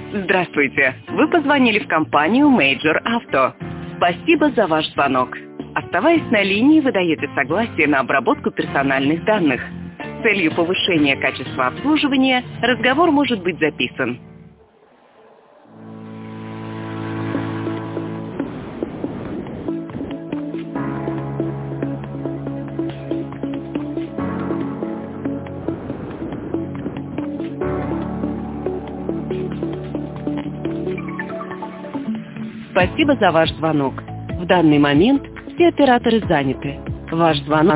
Здравствуйте. Вы позвонили в компанию Major Auto. Спасибо за ваш звонок. Оставаясь на линии, вы даете согласие на обработку персональных данных. С целью повышения качества обслуживания разговор может быть записан. Спасибо за ваш звонок. В данный момент все операторы заняты. Ваш звонок